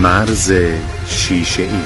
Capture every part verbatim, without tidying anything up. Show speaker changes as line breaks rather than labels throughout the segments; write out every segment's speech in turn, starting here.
مرز شیشه‌ای.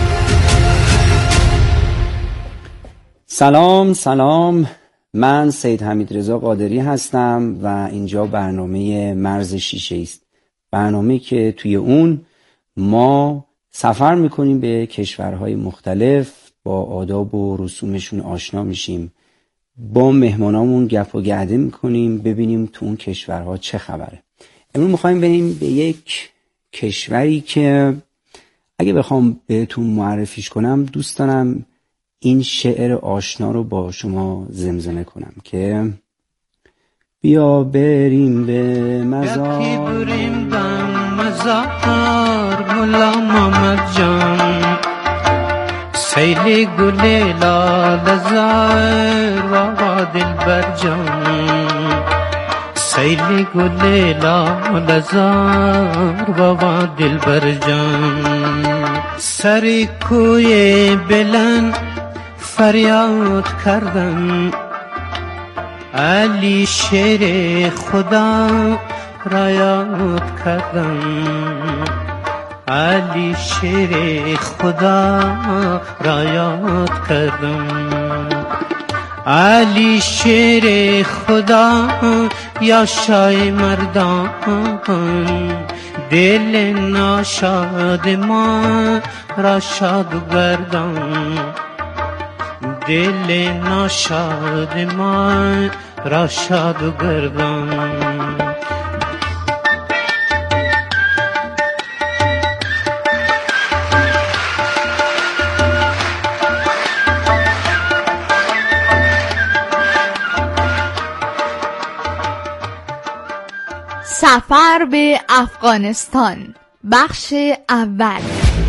سلام سلام، من سید حمیدرضا قادری هستم و اینجا برنامه مرز شیشه‌ای است. برنامه که توی اون ما سفر میکنیم به کشورهای مختلف، با آداب و رسومشون آشنا میشیم، با مهمانامون گپ و گرده میکنیم، ببینیم تو اون کشورها چه خبره. امروز میخوایم بریم به یک کشوری که اگه بخوام بهتون معرفیش کنم دوست دارم این شعر آشنا رو با شما زمزمه کنم که بیا بریم به مزار،
یکی بریم دم مزار مولا محمد جان، سیل گل لال زار و دلبر جان، سیل گل لال زار و دلبر جان. سر کوی بلند فریاد کردن، علی شیر خدا را یاد کردن، علی شیر خدا را یاد کردن، علی شیر خدا یا شای مردان، دل ناشاد ما را شاد گردان، دل ناشاد ما را شاد گردان.
سفر به افغانستان، بخش اول.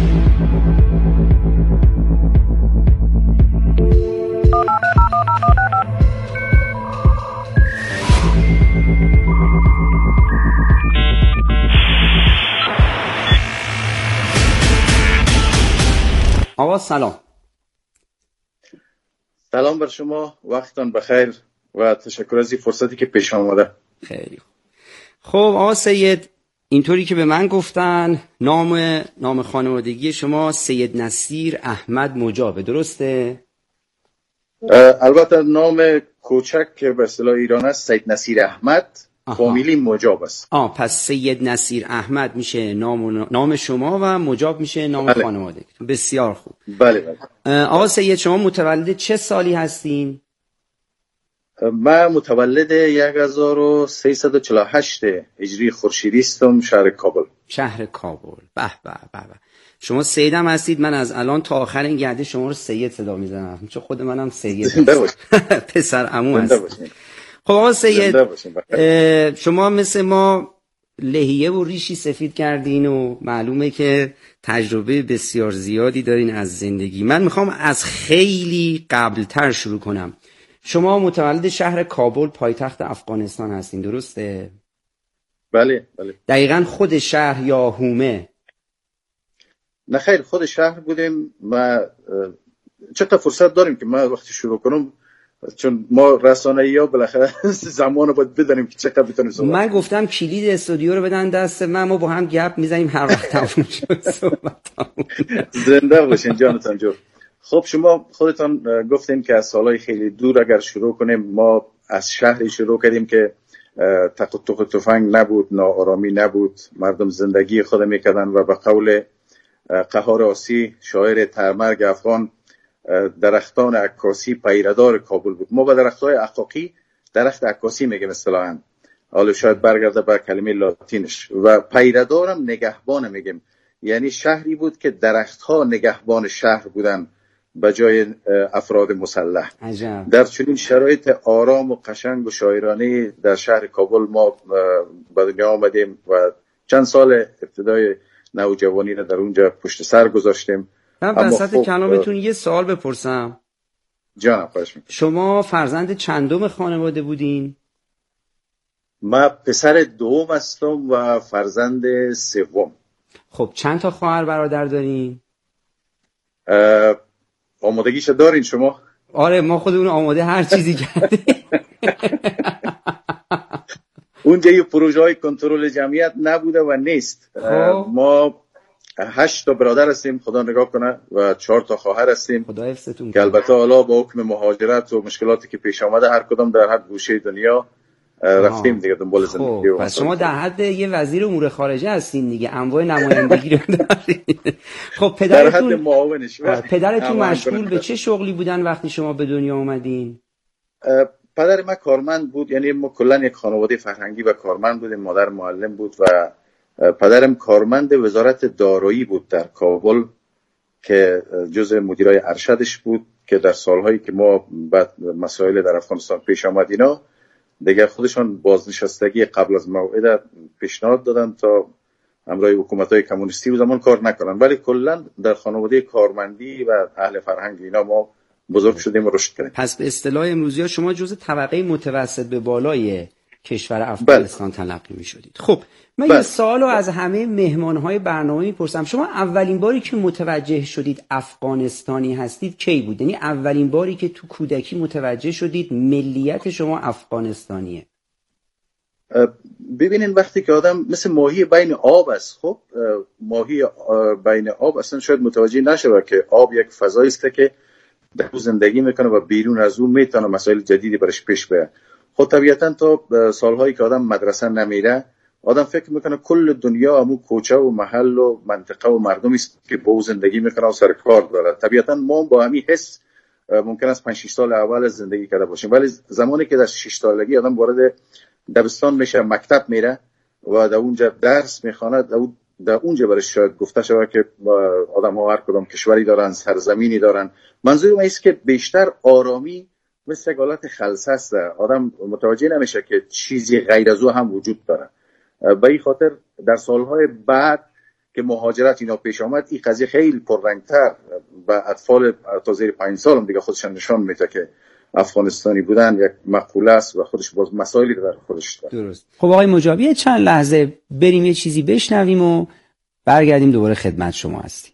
آقا سلام.
سلام بر شما، وقتتان بخیر و تشکر از این فرصتی که پیش آمده.
خیلی خوب. خب آقا سید، اینطوری که به من گفتن نام نام خانوادگی شما سید نصیر احمد مجابه، درسته؟
البته نام کوچک که به اصطلاح ایران است سید نصیر احمد، فامیلی مجاب است.
آه پس سید نصیر احمد میشه نام نام شما و مجاب میشه نام بله. خانوادگی. بسیار خوب.
بله بله.
آقا سید، شما متولد چه سالی هستین؟
من متولد هزار و سیصد و چهل و هشت هجری خورشیدی هستم، شهر کابل.
شهر کابل. به به به به. شما سیدم هستید. من از الان تا آخر این گرده شما رو سید صدا میزنم، چون خود منم سید پسر عمو هستم. خب آقا سید، شما مثل ما لحیه و ریشی سفید کردین و معلومه که تجربه بسیار زیادی دارین از زندگی. من میخوام از خیلی قبلتر شروع کنم. شما متولد شهر کابل پایتخت افغانستان هستین، درسته؟
بله بله.
دقیقاً خود شهر یا هومه؟
نه خیر، خود شهر بودیم. ما چقدر فرصت داریم که ما وقتی شروع کنم، چون ما رسانه‌ای ها بالاخره زمانو باید بدونیم که چقدر بتونیم صحبت.
من گفتم کلید استودیو رو بدن دست من، ما با هم گپ میزنیم هر وقت تموم شد صحبتامون.
زنده باشین جانتان جو. خب شما خودتان گفتین که از سالهای خیلی دور اگر شروع کنیم، ما از شهری شروع کردیم که تق و توق تفنگ نبود، ناآرامی نبود، مردم زندگی خود میکردن و به قول قهار آسی شاعر ترمرگ افغان، درختان عکاسی پیردار کابل بود. ما به درختای عقاقی درخت عکاسی میگیم اصطلاحاً، حالا شاید برگرده به کلمه لاتینش، و پیردارم نگهبان میگیم. یعنی شهری بود که درختها نگهبان شهر بودن به جای افراد مسلح.
عجب.
در چنین شرایط آرام و قشنگ و شاعرانه در شهر کابل ما به دنیا آمدیم و چند سال ابتدای نوجوانی را در اونجا پشت سر گذاشتیم.
من وسط خب کلامتون یه سوال بپرسم.
جانم خواهش میکنم.
شما فرزند چندم خانواده بودین؟
من پسر دوم هستم و فرزند سوم.
خب چند تا خواهر برادر دارین؟
آمادگیشو دارین شما؟
آره ما خودمون آماده هر چیزی کردیم.
اونجا یه پروژه های کنترل جمعیت نبوده و نیست. ما هشت تا برادر هستیم، خدا نگاه کنه، و چهار تا خواهر هستیم.
خدا حفظتون
که البته حالا با حکم مهاجرت و مشکلاتی که پیش آمده هر کدام در هر گوشه دنیا رفتیم دیگه دنبال زندگی.
خب پس شما در حد یه وزیر امور خارجه هستین دیگه، انواع نمایندگی رو دارید. خب پدرتون
در حد معاونش.
پدرتون مشغول به چه شغلی بودن وقتی شما به دنیا اومدین؟
پدر من کارمند بود، یعنی ما کلا یک خانواده فرهنگی و کارمند بودیم. مادر معلم بود و پدرم کارمند وزارت دارایی بود در کابل که جزء مدیرای ارشدش بود، که در سالهایی که ما بعد مسائل در افغانستان پیش آمد اینا دیگه خودشان بازنشستگی قبل از موعد پیشنهاد دادن تا همراه حکومت‌های کمونیستی و زمان کار نکنن، ولی کلا در خانواده کارمندی و اهل فرهنگ اینا ما بزرگ شدیم و رشد کردیم.
پس به اصطلاح امروزی ها شما جزء طبقه متوسط به بالای کشور افغانستان تلقی می‌شدید. خب من
بله.
یه سوالو از همه مهمان‌های برنامه می‌پرسم. شما اولین باری که متوجه شدید افغانستانی هستید کی بود؟ یعنی اولین باری که تو کودکی متوجه شدید ملیت شما افغانستانیه؟
ببینین وقتی که آدم مثل ماهی بین آب است، خب ماهی بین آب اصلا شاید متوجه نشه که آب یک فضایی است که در زندگی میکنه و بیرون از اون میتونه مسائل جدیدی برش پیش بیاد. خب طبیعتا تا سالهایی که آدم مدرسه نمیره آدم فکر میکنه کل دنیا همون کوچه و محل و منطقه و مردمی است که با زندگی میکنه و سر کار داره. طبیعتا ما با همین حس ممکن است پنج شش سال اول زندگی کرده باشیم، ولی زمانی که در شش سالگی آدم وارد دبستان میشه، مکتب میره و در اونجا درس میخواند، در اونجا برش شاید گفته شود که آدم ها هر کدام کشوری دارن، سرزمینی دارن. منظورم است که بیشتر آرامی مثل حالت خلسه است، آدم متوجه نمیشه که چیزی غیر از او هم وجود داره. به این خاطر در سالهای بعد که مهاجرت اینا پیش آمد این قضیه خیلی پررنگتر و اطفال تا زیر پنج سال هم دیگه خودشان نشان میده که افغانستانی بودن یک مقوله است و خودش باز مسائلی در خودش داره.
درست. خب آقای مجابی چند لحظه بریم یه چیزی بشنویم و برگردیم دوباره خدمت شما هستیم.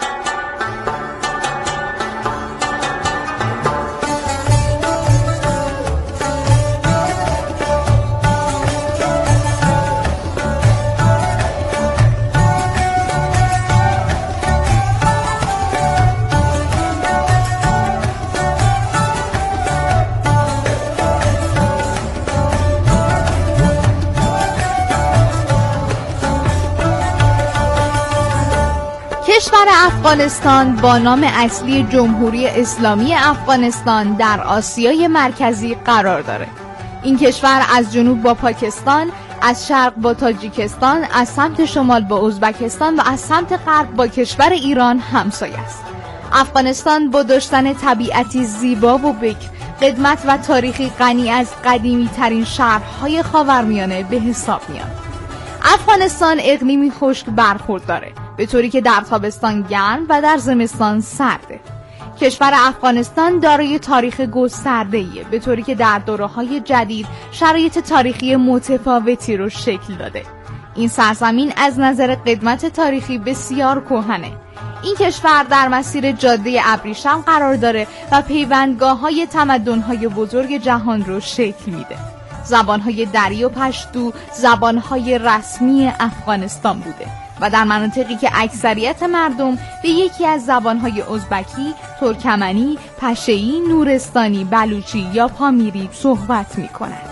کشور افغانستان با نام اصلی جمهوری اسلامی افغانستان در آسیای مرکزی قرار داره. این کشور از جنوب با پاکستان، از شرق با تاجیکستان، از سمت شمال با ازبکستان و از سمت غرب با کشور ایران همسایه است. افغانستان با داشتن طبیعتی زیبا و بکر، قدمت و تاریخی غنی از قدیمی ترین شهرهای خاورمیانه به حساب میاد. افغانستان اقلیمی خشک برخورد داره، به طوری که در تابستان گرم و در زمستان سرده. کشور افغانستان دارای تاریخ گسترده‌ایه، به طوری که در دوره‌های جدید شرایط تاریخی متفاوتی رو شکل داده. این سرزمین از نظر قدمت تاریخی بسیار کهنه. این کشور در مسیر جاده ابریشم قرار داره و پیوندگاه‌های تمدن‌های بزرگ جهان رو شکل میده. زبان‌های دری و پشتو زبان‌های رسمی افغانستان بوده و در مناطقی که اکثریت مردم به یکی از زبان‌های ازبکی، ترکمنی، پشه‌ای، نورستانی، بلوچی یا پامیری صحبت می‌کنند.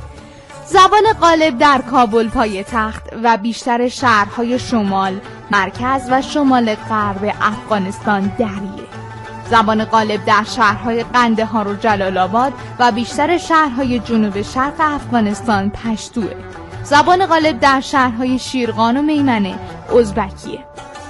زبان غالب در کابل پایتخت و بیشتر شهرهای شمال، مرکز و شمال غرب افغانستان دریه. زبان غالب در شهرهای قندهار و جلال آباد و بیشتر شهرهای جنوب شرق افغانستان پشتوه. زبان غالب در شهرهای شیرغان و میمنه ازبکیه.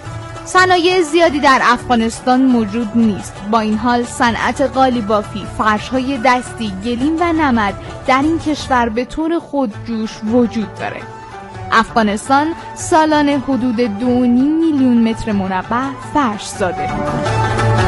صنایع زیادی در افغانستان موجود نیست. با این حال صنعت قالیبافی، فرش‌های دستی، گلیم و نمد در این کشور به طور خودجوش وجود داره. افغانستان سالانه حدود دو و نیم میلیون متر مربع فرش صادر می‌کنه.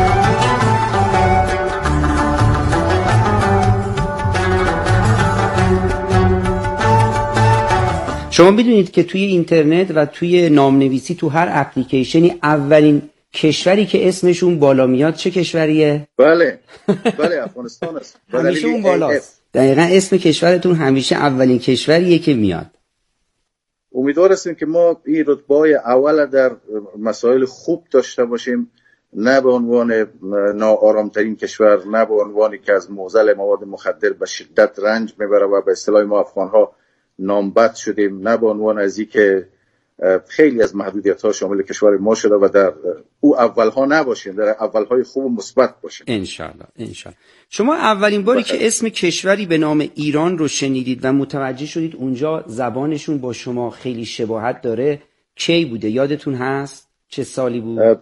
شما میدونید که توی اینترنت و توی نامنویسی تو هر اپلیکیشنی اولین کشوری که اسمشون بالا میاد چه کشوریه؟
بله بله افغانستان است.
همیشه اون بالاست. دقیقا اسم کشورتون همیشه اولین کشوریه که میاد.
امیدوار هستیم که ما این رتبه‌های اول در مسائل خوب داشته باشیم، نه به عنوان ناآرامترین کشور، نه به عنوانی که از معضل مواد مخدر به شدت رنج میبره و به اصطلاح ما افغان‌ها نامبد شدیم، نه به عنوان از این که خیلی از محدودیت‌ها شامل کشور ما شده و در او اولها نباشیم، در اولهای خوب و مثبت باشیم.
انشالله انشالله. شما اولین باری که اسم کشوری به نام ایران رو شنیدید و متوجه شدید اونجا زبانشون با شما خیلی شباهت داره کی بوده؟ یادتون هست؟ چه سالی بود؟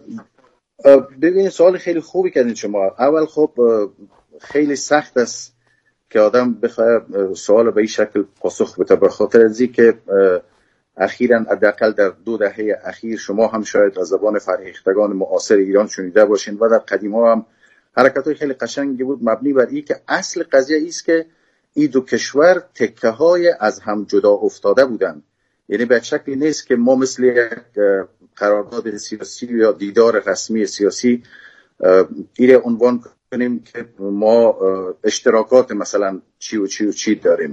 ببینید سوال خیلی خوبی کردین شما. اول خب خیلی سخت است که آدم بخواد سوال به این شکل پاسخ بده، به خاطر از اینکه اخیراً حداقل در دو دهه اخیر شما هم شاید از زبان فرهیختگان معاصر ایران شنیده باشین و در قدیما هم حرکت‌های خیلی قشنگی بود مبنی بر این که اصل قضیه است که این دو کشور تکه‌های از هم جدا افتاده بودند. یعنی به شکلی نیست که ما مثل یک قرارداد سیاسی یا دیدار رسمی سیاسی این عنوان کنیم که ما اشتراکات مثلا چی و چی و چی داریم.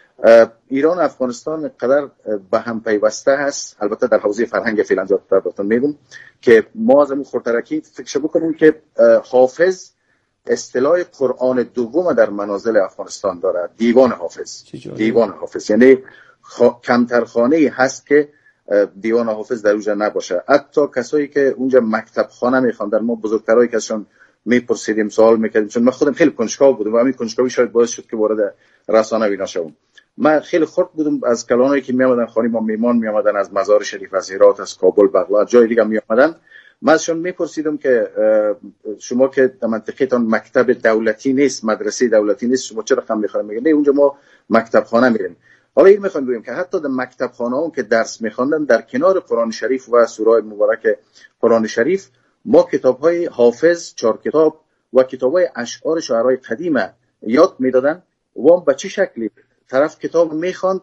ایران و افغانستان قدر به هم پیوسته هست، البته در حوزه فرهنگ فعلا زیادتر بهتون میگم، که ما از اون خورترکی فکر بکنیم که حافظ اصطلاح قرآن دوم در منازل افغانستان داره، دیوان حافظ. دیوان حافظ یعنی خ... کمتر خانه‌ای هست که دیوان حافظ در اونجا نباشه. حتی کسایی که اونجا مکتب خانه میخواندن، ما بزرگترایی که ازشون میپرسیدیم، سوال میکردیم، چون من خودم خیلی کنجکاو بودم و همین کنجکاوی شاید باعث شد که وارد رسانه وینا شدم. من خیلی خورد بودم از کلانایی که میامدن خانه ما میمان میامدن از مزار شریف، از هرات، از کابل، بغلان، جای دیگه میامدن. من ازشون میپرسیدم که شما که در منطقه‌تان مکتب دولتی نیست، مدرسه دولتی نیست، شما چه رقم میخواین؟ میگن نه اونجا ما مکتب خانه میریم. حالا این میخوام بگم که حتی در مکتب خانه ها که درس میخواندن در کنار قرآن شریف و سوره مبارک قرآن شریف ما کتاب‌های حافظ، چهار کتاب و کتاب‌های اشعار شاعرای قدیم یاد میدادن و به چه شکلی طرف کتاب میخواند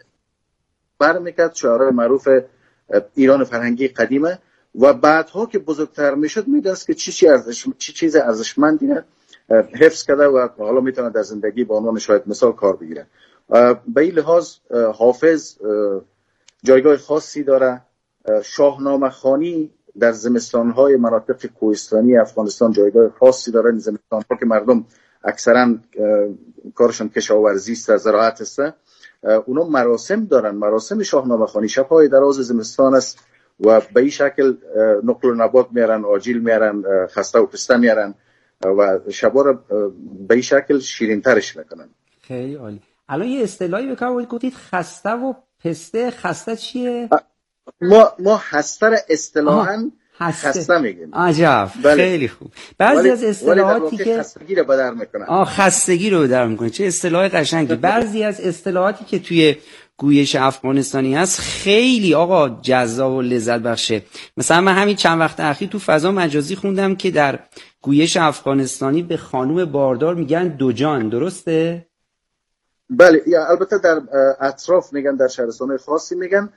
برمیکرد شاعرای معروف ایران فرهنگی قدیمه و بعدها که بزرگتر میشد میدونست که چی چی ارزش چی چیز ارزشمندی حفظ کرده و حالا میتونه در زندگی به عنوان شاید مثال کار بگیره. به این لحاظ حافظ جایگاه خاصی داره. شاهنامه خوانی در زمستان‌های مناطق کوهستانی افغانستان جایگاه خاصی داره. این زمستان‌ها که مردم اکثرا کارشون کشاورزی است، زراعت است، اونا مراسم دارن، مراسم شاهنامه خوانی شب‌های دراز زمستان است و به این شکل نقل و نبات میارن، آجیل میارن، خسته و پسته میارن و شبا رو به این شکل شیرین ترش میکنن.
خیلی عالی. الان یه اصطلاحی به کار گفتید خسته و پسته. خسته چیه؟
ما ما خسته را اصطلاحاً خسته میگیم.
عجب.
بله.
خیلی خوب. بعضی از اصطلاحاتی که
خستگی رو بدر میکنن.
آه خستگی رو بدر میکنه. چه اصطلاح قشنگی. بعضی از اصطلاحاتی که توی گویش افغانستانی هست خیلی آقا جذاب و لذت بخشه. مثلا من همین چند وقت اخیر تو فضا مجازی خوندم که در گویش افغانستانی به خانم باردار میگن دو جان، درسته؟
بله، یا البته در اطراف میگن، در شهرستان‌های خاصی میگن،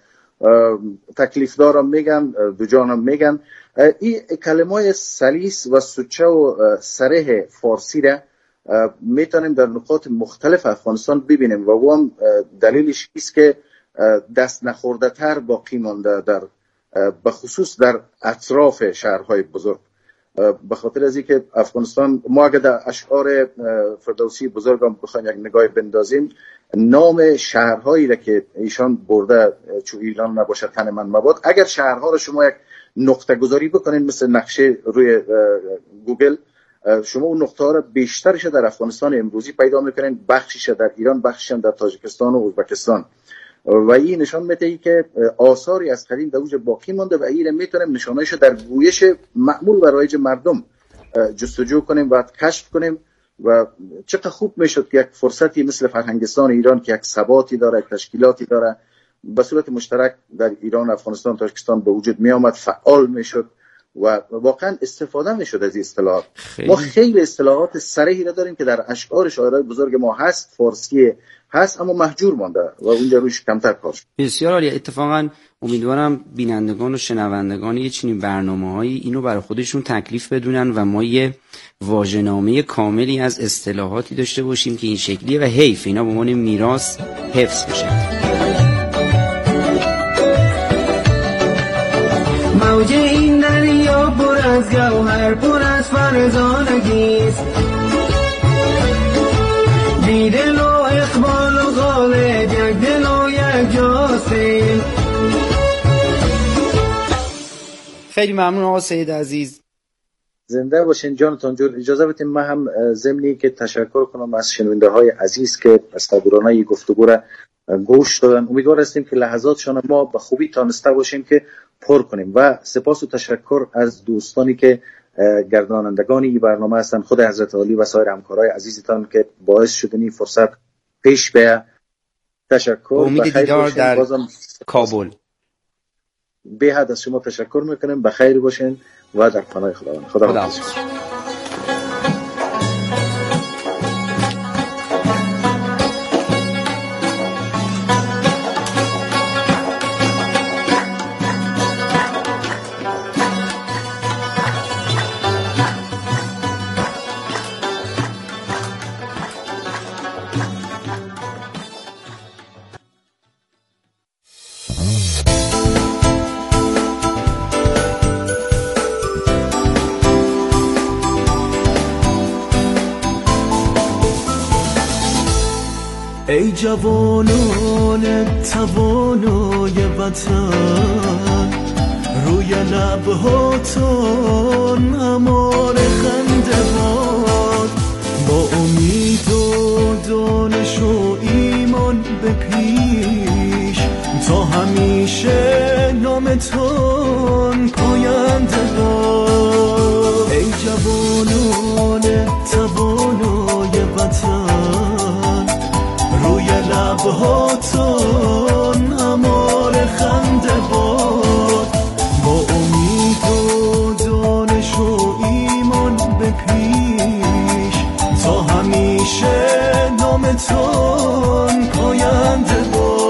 تکلیف دارم میگن، دو جانم میگن. این کلمات سلیس و سوچه و صریح فارسی را میتونیم در نقاط مختلف افغانستان ببینیم و او هم دلیلش است که دست نخورده تر باقی مانده در به خصوص در اطراف شهرهای بزرگ. به خاطر از اینکه افغانستان، ما اگر در اشعار فردوسی بزرگ هم بخوایم یک نگاه بندازیم، نام شهرهایی را که ایشان برده چو ایران نباشه تن من مباد، اگر شهرها را شما یک نقطه گذاری بکنین مثل نقشه روی گوگل، شما اون نقطه ها را بیشترش در افغانستان امروزی پیدا میکنین، بخشش در ایران، بخشش در تاجیکستان و ازبکستان. و این نشان میده که آثاری از قدیم در اوج باقی مانده و این میتونیم نشانهایش در گویش معمول و رایج مردم جستجو کنیم و کشف کنیم. و چقدر خوب میشد که یک فرصتی مثل فرهنگستان ایران که یک ثباتی داره، یک تشکیلاتی داره، به صورت مشترک در ایران، افغانستان، تاجیکستان به وجود می آمد، فعال میشد و واقعا استفاده میشد از این اصطلاحات. ما خیلی اصطلاحات صریحی را داریم که در اشعار شاعرای بزرگ ما هست، فارسی هست، اما مهجور مانده و اونجا روش کمتر کار شد.
بسیار عالی. اتفاقا امیدوارم بینندگان و شنوندگان یه چنین برنامه‌هایی اینو برای خودشون تکلیف بدونن و ما یه واژه‌نامه کاملی از اصطلاحاتی داشته باشیم که این شکلیه و حیف اینا به عنوان میراث حفظ بشن.
از گوهر پر از فرزانگیست، بیدل و اقبال و خالد یک دل و یک جاستیم.
خیلی ممنون آقا سید عزیز.
زنده باشین جانتان جور. اجازه بدین من هم ضمنی که تشکر کنم از شنونده های عزیز که صبورانه گفتگو را گوش دادن. امیدوار هستیم که لحظاتشان ما به خوبی تانسته باشیم که پر کنیم و سپاس و تشکر از دوستانی که گردانندگان این برنامه هستند، خود حضرت علی و سایر همکارای عزیزتان که باعث شدن این فرصت پیش بیاد. تشکر.
امید دیدار در کابل.
به حد از شما تشکر میکنم. بخیر باشین و در پناه خداوند. خدا حافظ.
ای جوانان توانای وطن، روی لبهاتون امان خنده باد، با امید و دانش و ایمان به پیش، تا همیشه نامتون پاینده باد. ای جوانان توانای وطن، روی لبهاتون امان خنده باد، با امید و دانش و ایمان به پیش، تا همیشه نامتون پاینده باد.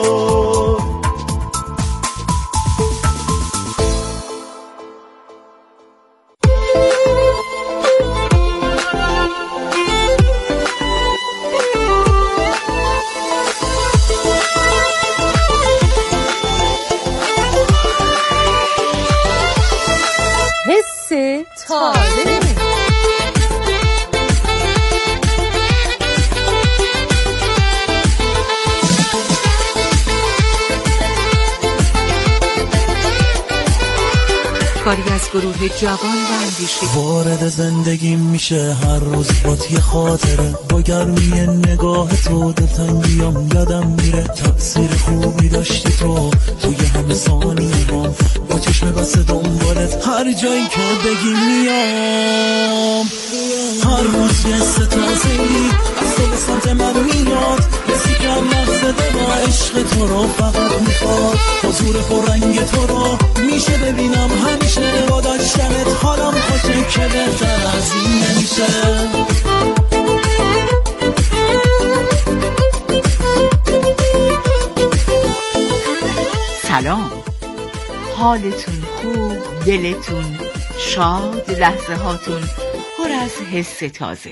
کاری از گروه جوان و اندیشه.
وارد زندگی میشه هر روز بات یه خاطره، با گرمی نگاه تو دلتنگیام یادم میره، تأثیر خوبی داشتی تو توی همه ثانیه‌ام، با چشم بسته دنبالت هر جایی که بگی میام. هر روز یه ستازه‌ای از تو به سمت من میاد، کسی که هم نفسده با عشق تو رو فقط میخواد، حضور پررنگ تو رو میشه ببینم همیشه، با داشتنت حالم خوشه که بهتر از این نمیشه.
سلام، حالتون خوب، دلتون شاد، لحظه هاتون پر از حس تازه.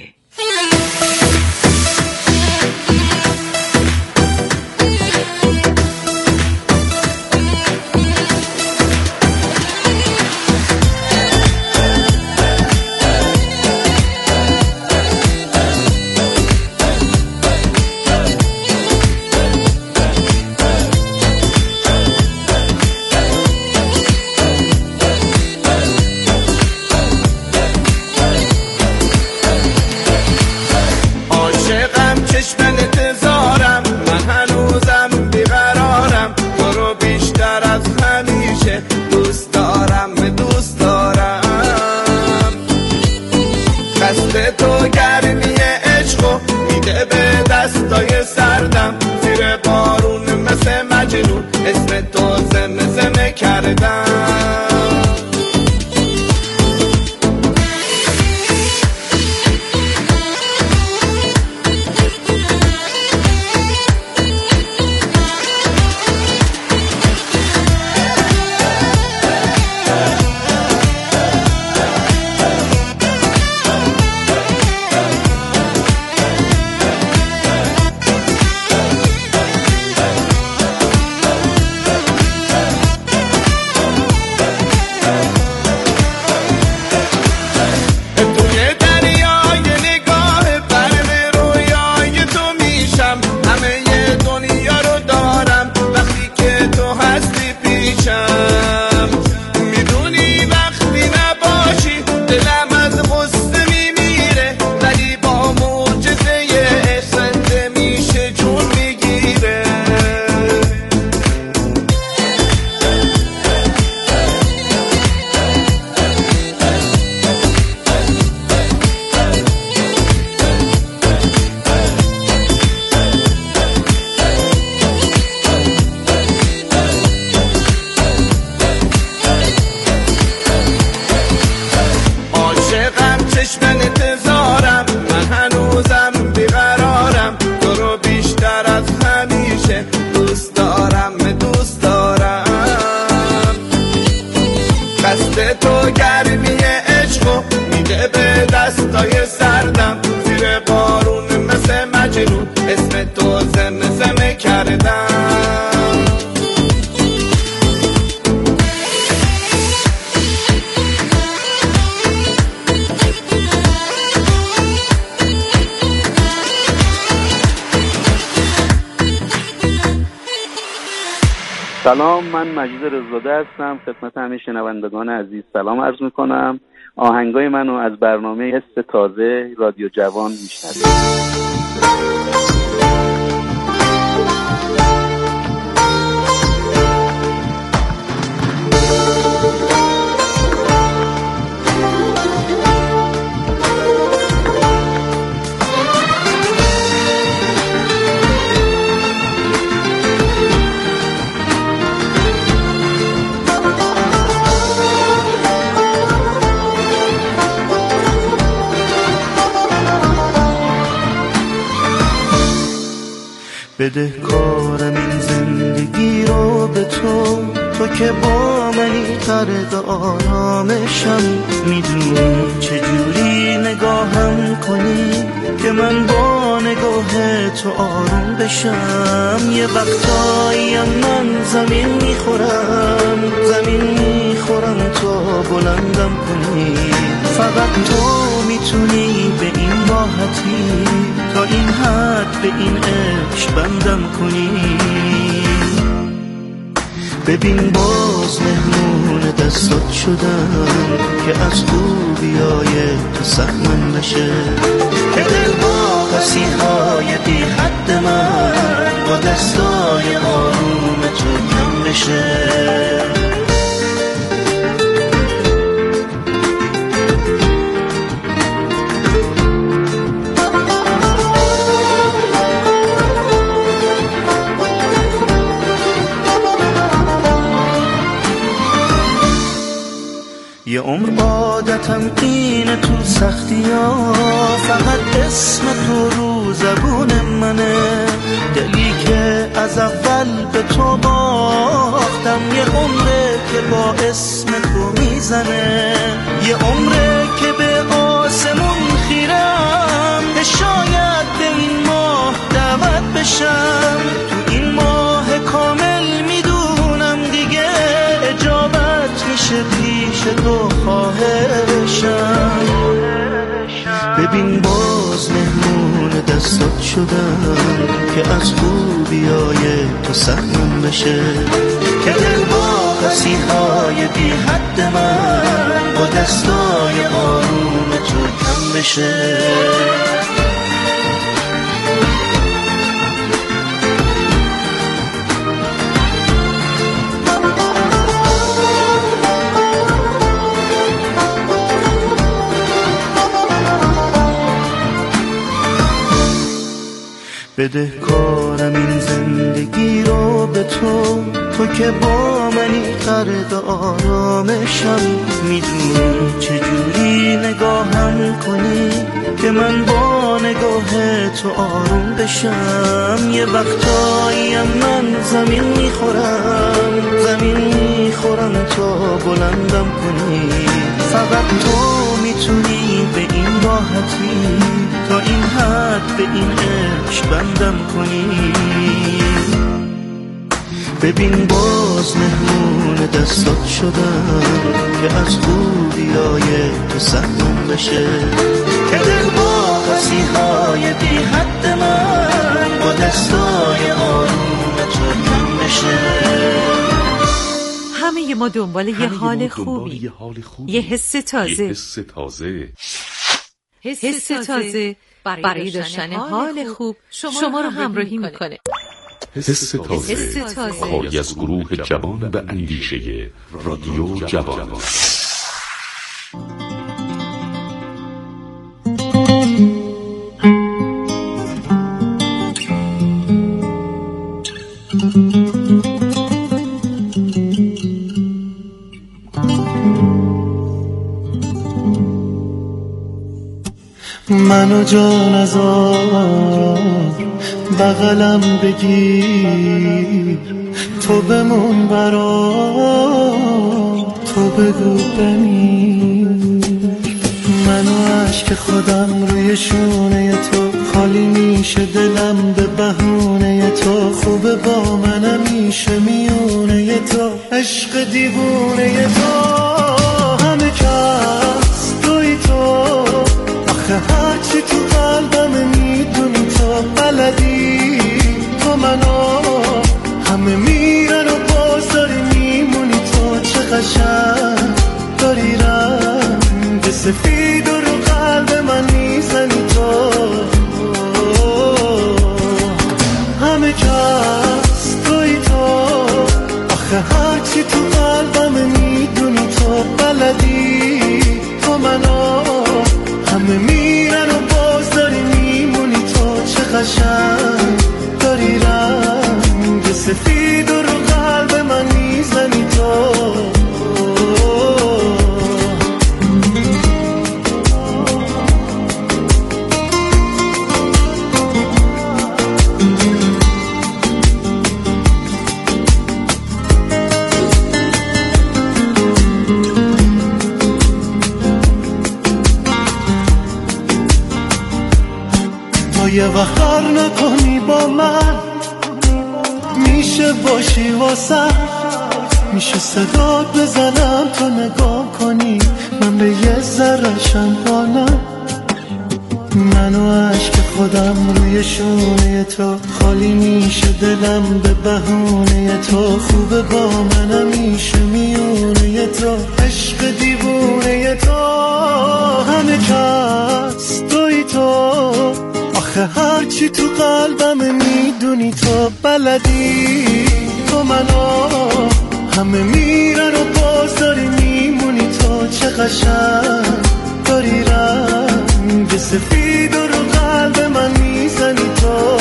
دستای سردم زیر بارون مثل مجنون اسم تو زمزمه کردم.
سلام، من مجید رضازاده هستم. خدمت همه شنوندگان عزیز سلام عرض میکنم. آهنگای منو از برنامه حس تازه رادیو جوان میشنوید.
بده کارم این زندگی رو به تو، تو که با منی غرق آرامشم. میدونی چجوری نگاهم کنی که من با نگاه تو آروم بشم. یه وقتاییم من زمین میخورم زمین میخورم تو بلندم کنی. فقط تو میتونی به این راحتی تا این حد به این عشق بندم کنی. ببین باز مهمون دستات شدم که از خوبیای تو سهمن بشه، که دل با قصیهای بی حد من با دستای آروم تو کم بشه. یه عمر عادتم اینه تو سختی ها، فقط اسم تو رو زبون منه. دلی که از اول به تو باختم، یه عمره که با اسم تو میزنه. یه عمره که به آسمون خیرم که شاید به این ماه دعوت بشم. تو این ماه کامل میدونم دیگه اجابت میشه پیش تو خواهشم. ببین باز مهمون دستات شدم که از خوبیای تو سهمم بشه، که دل با قصیهای بی حد من با دستای آروم تو کم بشه. بده کارم این زندگی رو به تو، تو که با منی غرق آرامشم. میدونی چجوری نگاهم کنی که من با نگاه تو آروم بشم. یه وقتاییم من زمین میخورم زمین میخورم تا بلندم کنی. فقط تو میتونی به این راحتی تا این حد به این عشق بندم کنی. ببین باز مهمون دستات شدم که از خوبیای تو سهمم بشه، که دل با قصیهای بی حد من با دستای آروم تو کم بشه.
همه ما دنبال یه حال خوبی، یه حس تازه،
حس تازه
حس تازه برای داشتن حال خوب شما رو همراهی میکنه.
حس تازه کاری از گروه جوان به اندیشه رادیو جوان.
منو جان ازار بغلم بگیر، تو بمون برام، تو بگو بمیر. من من و عشق خودم روی شونه تو، خالی میشه دلم به بهونه تو، خوبه با منم میشه میونه تو، عشق دیوونه تو، همه کس توی تو، آخه هرچی تو قلبم میدونی تو، بلدی تو منو، همه میرن و باز داری میمونی تو، چه قشنگ داری رنگ سفید و رو قلب من میزنی تو، همه کس توی تو، آخه هرچی تو قلبم میدونی تو، بلدی تو منو، همه میرن و باز داری میمونی تو، چه قشنگ داری رنگ سفید و رو قلب من میزنی تو. یه وقت کار نکنی با من، میشه باشی واسه، میشه صدات بزنم تو نگاه کنی، من به یه ذره شمعانم، من و عشق خودم روی شونه تو، خالی میشه دلم به بهونه تو، خوبه با منم میشه میونه تو، عشق دیوونه تو، همه کس توی تو، آخه هرچی تو قلبم میدونی تو، بلدی تو منو، همه میرن و باز داری میمونی تو، چه قشنگ داری رنگ سفید و رو قلب من میزنی تو،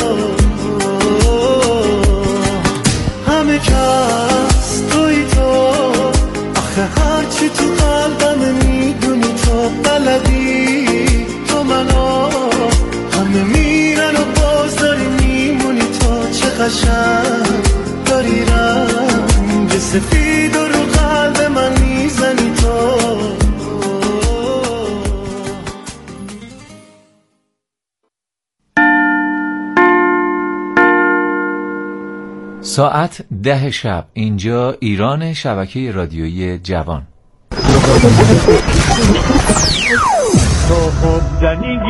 همه کس توی تو، آخه هرچی تو قلبم میدونی تو، بلدی تو منو، همه میرن و باز داری میمونی تو، چه قشنگ داری رنگ سفید و رو قلب من میزنی تو.
ساعت ده شب، اینجا ایران، شبکه رادیویی جوان.